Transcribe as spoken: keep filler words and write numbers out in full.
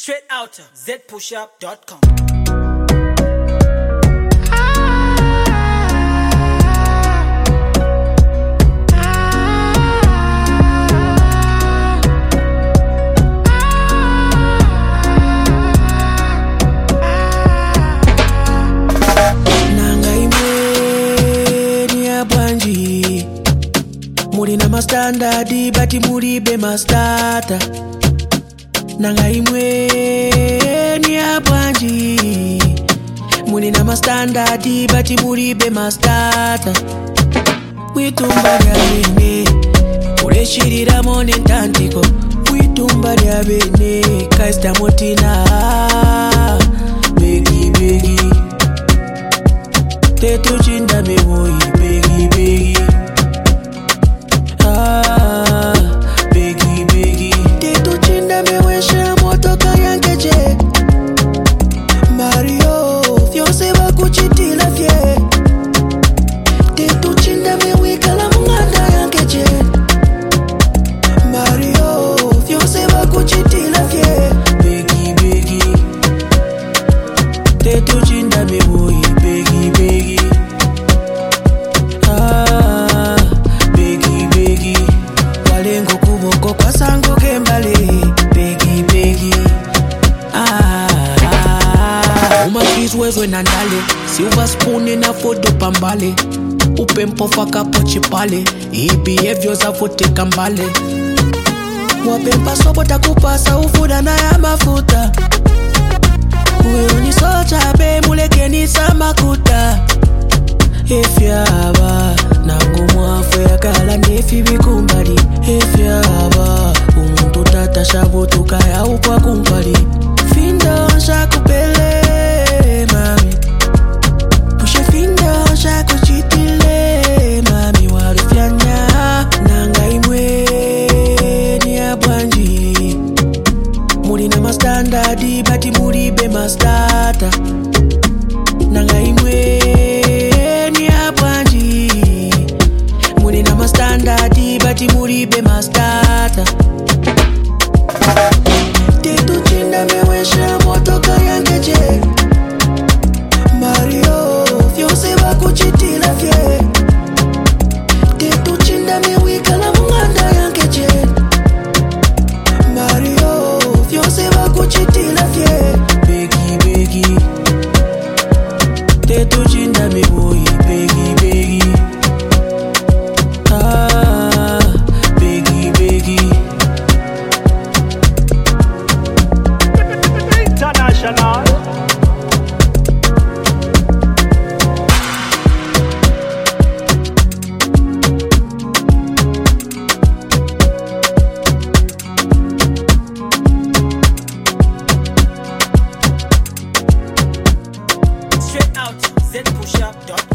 Straight out z pushup dot com. Muri na mastandard bati muri be mastata nanga imwe ni abwanji. Muri na mastandard bati muri be mastata witumba lya bene ureshirira mone ntantiko witumba lya bene kaista motina begi begi tetu chinda mewoyi begi begi. Ah, begi begi tetu chinda mewesha motoka yankeje Mario fyose bakuchitila fye tetu chinda mewikala munganda yankeje Mario fyose bakuchitila fye begi begi tetu chinda mewoyi begi begi. Ah, begi begi walengo kuboko kwa sango kembale begi begi. Ah, umakizwezwe na ndale silver spoon na fodo pambale upempo faka pochi pale ibiyevyo za fote kambale wapempa sobo takupasa ufuda na ya mafuta uwe unisocha be mulekeni samakuta efyaba nangu mwafu yakala nefi bikumbali efyaba umuntu tata shabutuka ya upwa kumpali findo shakupele mami pushe findo shakuchitile mami warufyanya nanga imwe ni abwanji. Muri na mastandard bati muri be mastata nanga imwe ni abwanji. Muri na mastandard bati muri be mastata tetu chinda mewesha motoka yankeje Mario fyose bakuchitila fye tetu chinda mewikala munganda yankeje Mario fyose bakuchitila fye begi begi tetu chinda mewoyi begi begi. Ah, begi begi International. Straight out z pushup dot com.